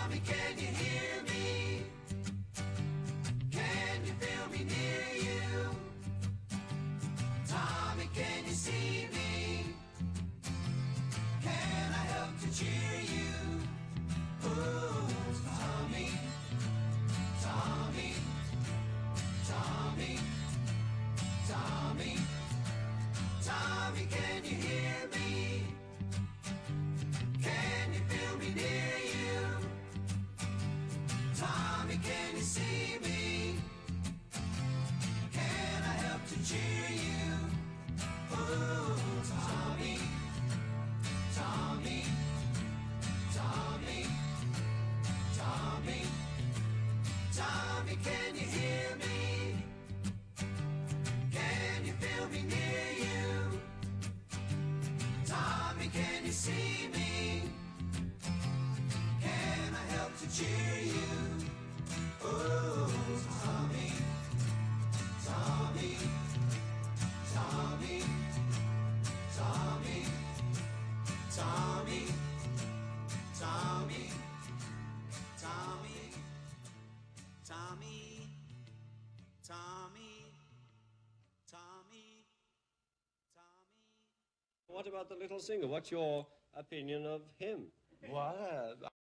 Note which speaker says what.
Speaker 1: Tommy, can you hear me? Can you feel me near you? Tommy, can you see me? Can I help to cheer you? Ooh, Tommy, Tommy, Tommy, Tommy, Tommy, can you hear me? Can you feel me near you? Tommy, can you see me? Can I help to cheer you? Ooh, Tommy, Tommy, Tommy, Tommy, Tommy, can you hear me? Can you feel me near you? Tommy, can you see me? Can I help to cheer you? Ooh, Tommy, Tommy, Tommy, Tommy, Tommy, Tommy, Tommy, Tommy, Tommy, Tommy, Tommy.
Speaker 2: What about the little singer? What's your opinion of him?
Speaker 3: Well,